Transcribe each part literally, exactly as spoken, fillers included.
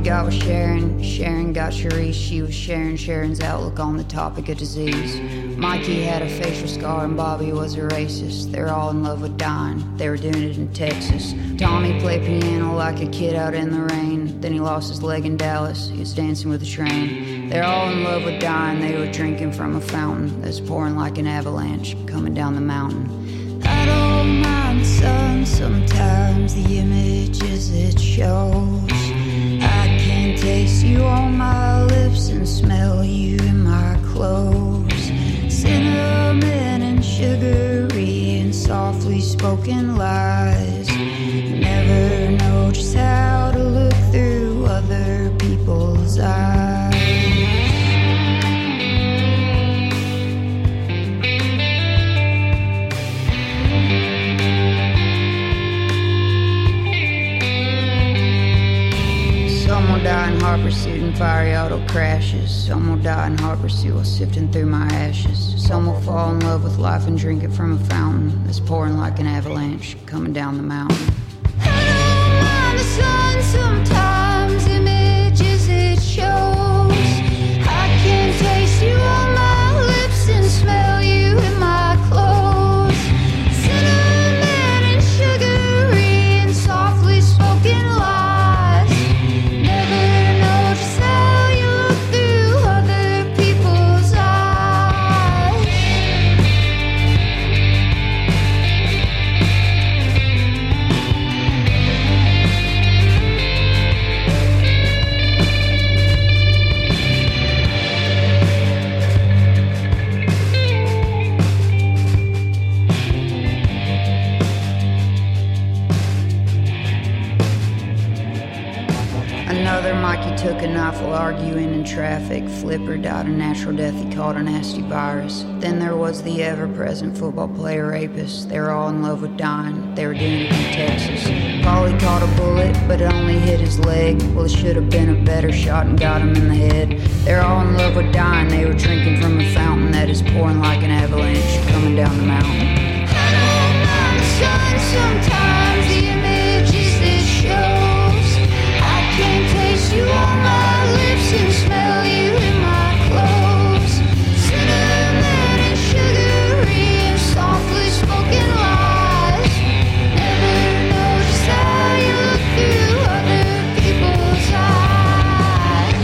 got was Sharon. Sharon got Sharice. She was sharing Sharon's outlook on the topic of disease. Mikey had a facial scar and Bobby was a racist. They're all in love with dying. They were doing it in Texas. Tommy played piano like a kid out in the rain. Then he lost his leg in Dallas. He was dancing with a train. They're all in love with dying. They were drinking from a fountain that's pouring like an avalanche coming down the mountain. I don't mind the sun sometimes, the images it shows. I can taste you on my lips and smell you in my clothes. Cinnamon and sugary and softly spoken lies. Never know just how to look through other people's eyes. Some will die in hot pursuit and fiery auto crashes. Some will die in hot pursuit while sifting through my ashes. Some will fall in love with life and drink it from a fountain that's pouring like an avalanche coming down the mountain. I don't mind the sun sometimes, images it shows. I can taste you on my lips and smell you in my clothes. Cinnamon and sugary and softly spoken lies. Never know just how you look through other people's eyes. Another Mikey took a knife while arguing in traffic. Flipper died a natural death, he caught a nasty virus. Then there was the ever-present football player rapist. They were all in love with dying. They were doing it in Texas. Polly caught a bullet, but it only hit his leg. Well, it should have been a better shot and got him in the head. They're all in love with dying. They were drinking from a fountain that is pouring like an avalanche coming down the mountain. I don't mind the sun sometimes, the images it shows. I can taste you on my lips and smell you in my clothes. Cinnamon and sugary and softly spoken lies. Never know just how you look through other people's eyes.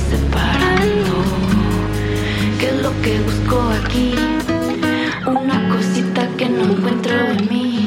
separando. ¿Qué es lo que busco aquí? Una cosita que no encuentro en mí.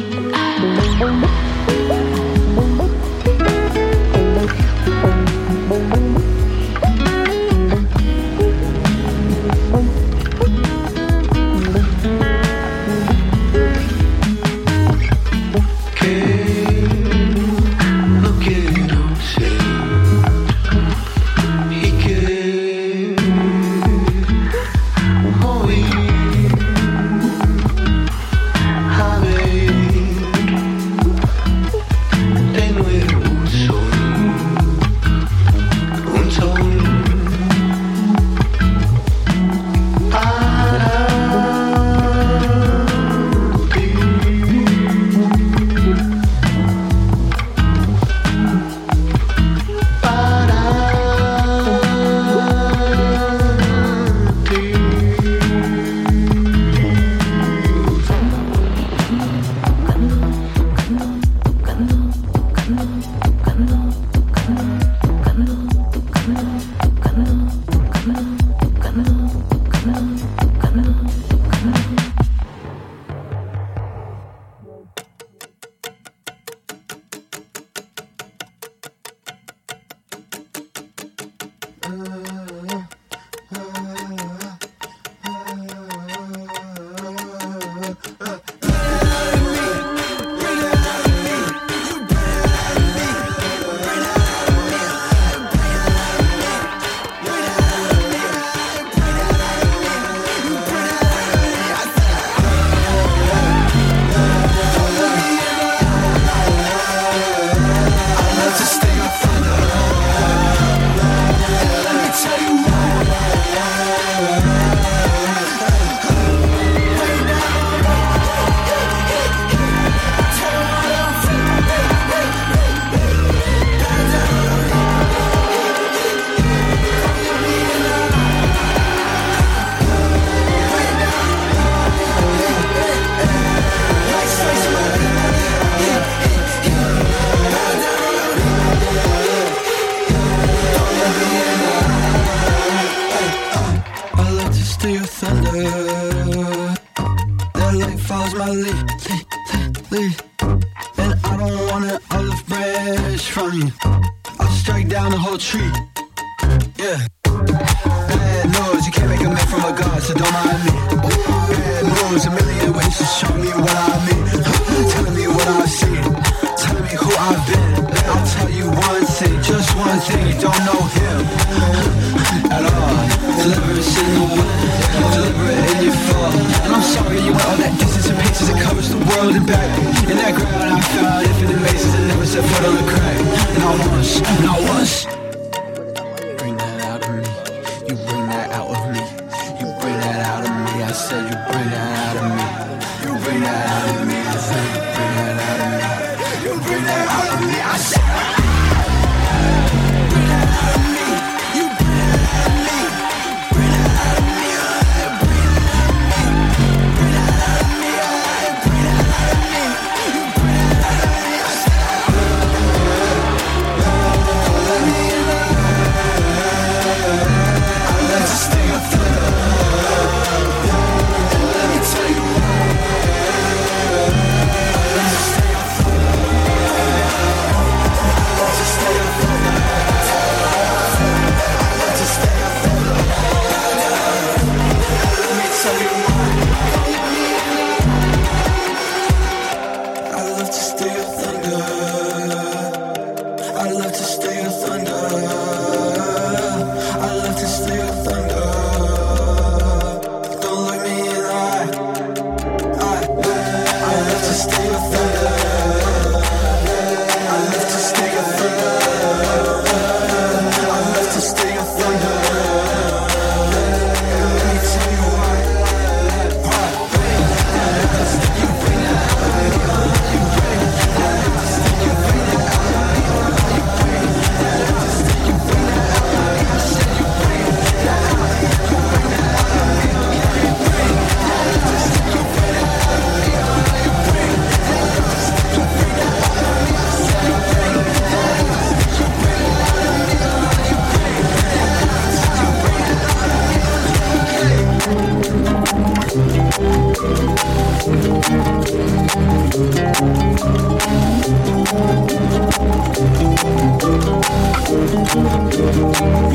Stay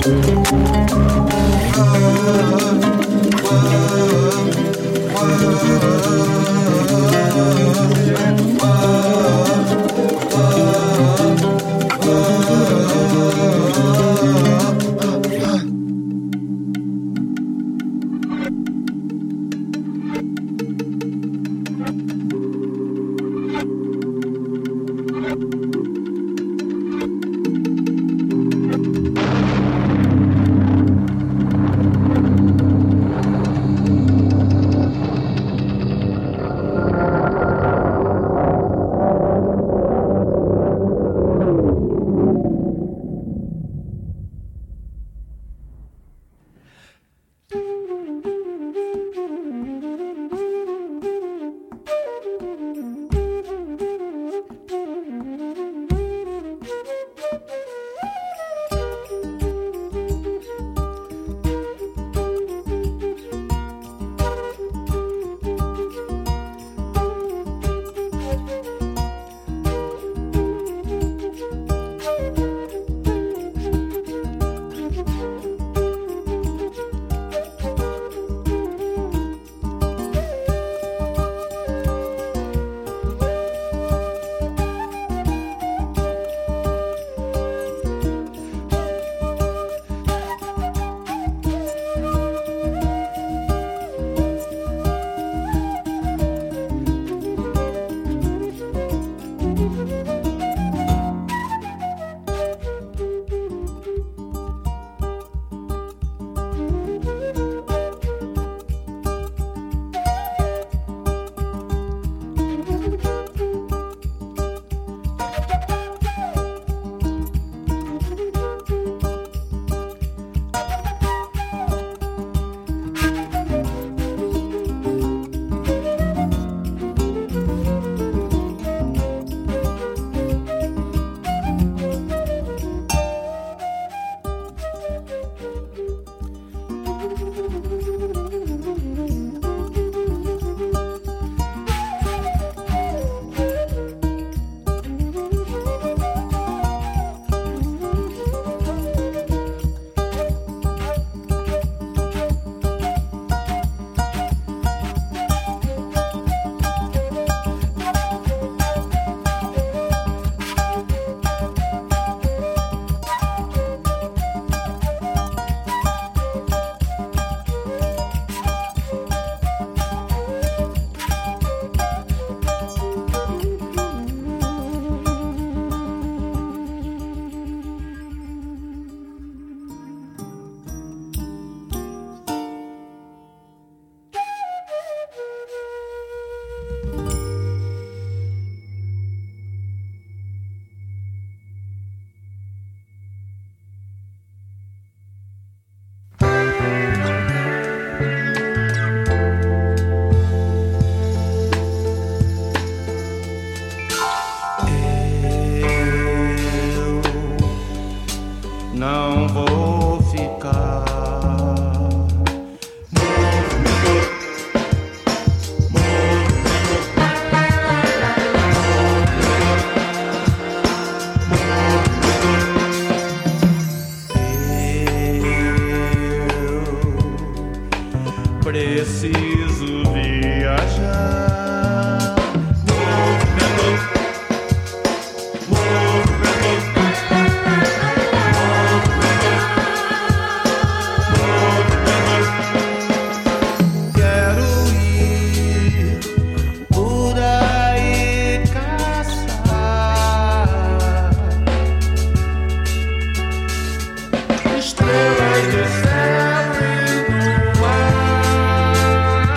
Estrelas do céu e do ar.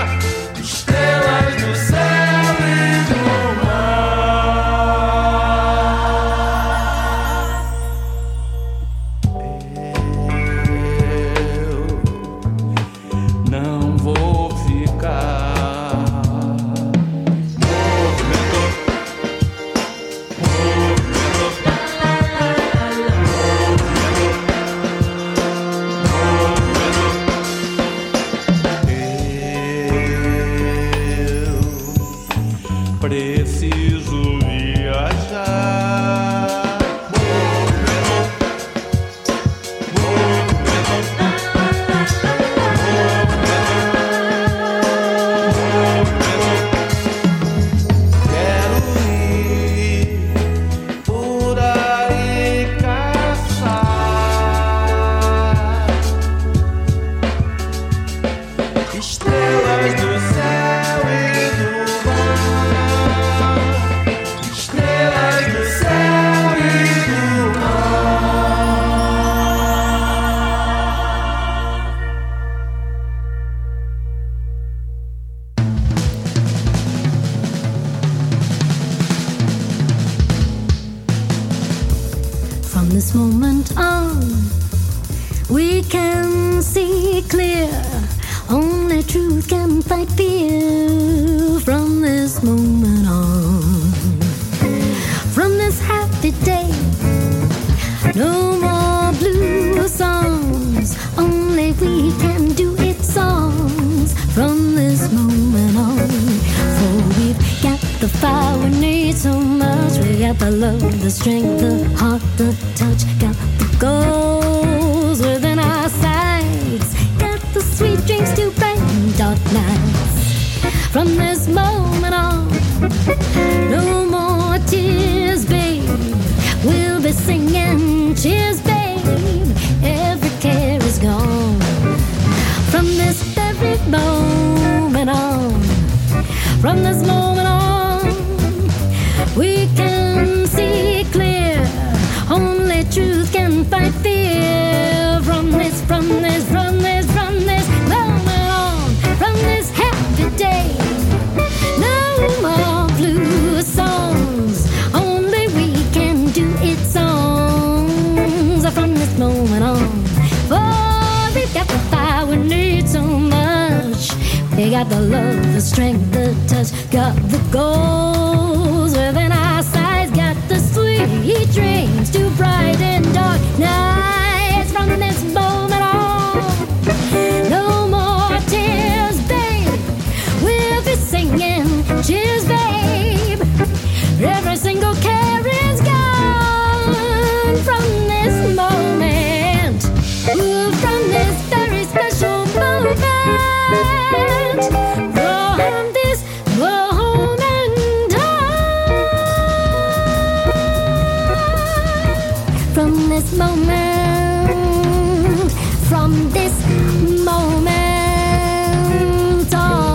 From this moment on, we can see clear. Only truth can fight fear. From this moment on, from this happy day, no more blue songs. Only we can do it songs. From this moment on, for we've got the fire we need so much. We got the love, the strength, the heart, the touch. Got the goals within our sights. Got the sweet dreams to brighten dark nights. From this moment on, no more tears, babe. We'll be singing cheers, babe. Every care is gone. From this very moment on, from this moment on, we can see clear. Only truth can fight fear. From this, from this, from this, from this moment on, from this happy day, no more blue songs. Only we can do it songs. From this moment on, for we've got the fire we need so much. We got the love, the strength, the touch. Got the goals within our sights. Got the sweet dreams to brighten dark nights. From this moment on, no more tears, babe. We'll be singing cheers, babe. Every single care is gone. From this moment, ooh, from this very special moment. From this moment on, from this moment, from this moment on.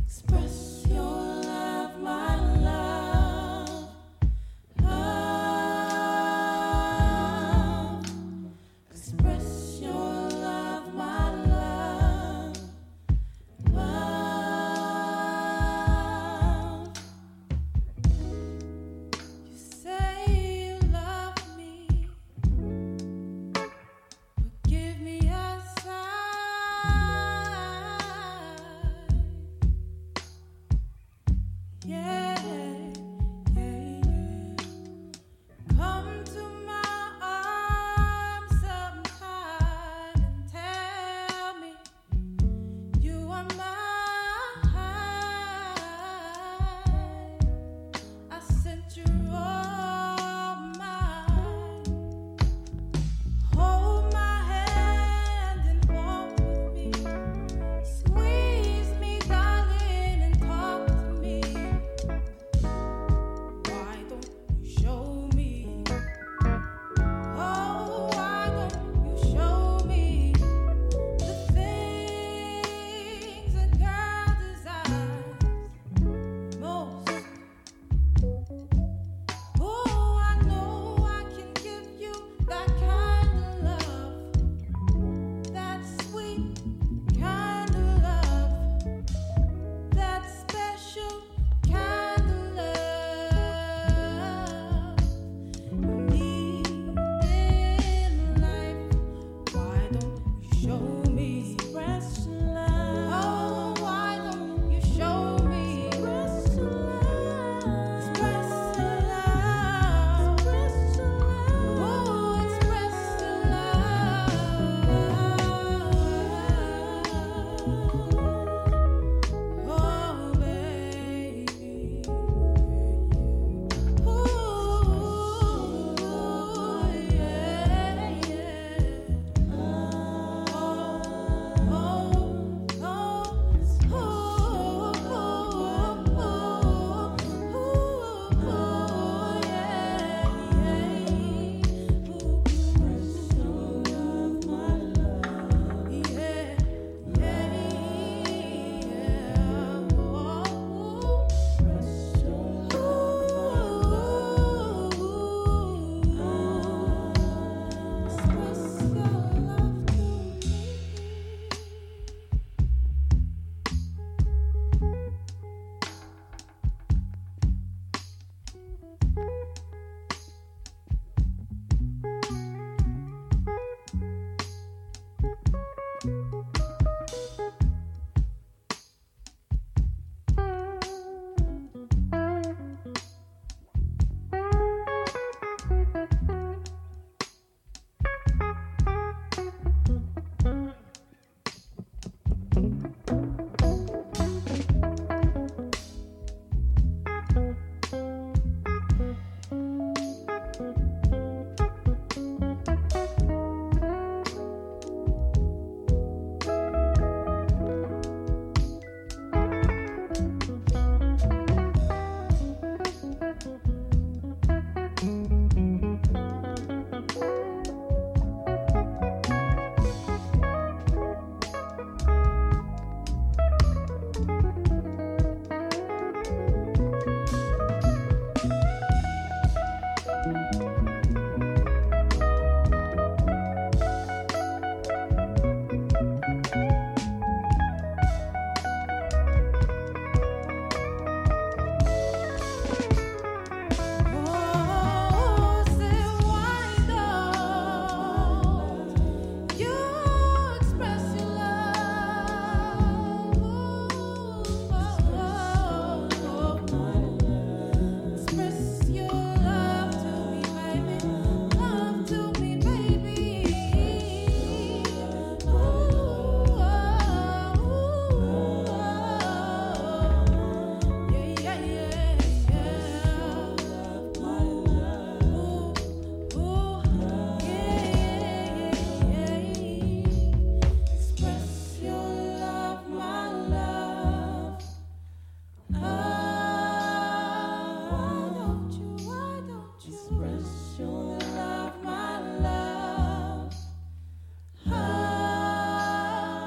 Express.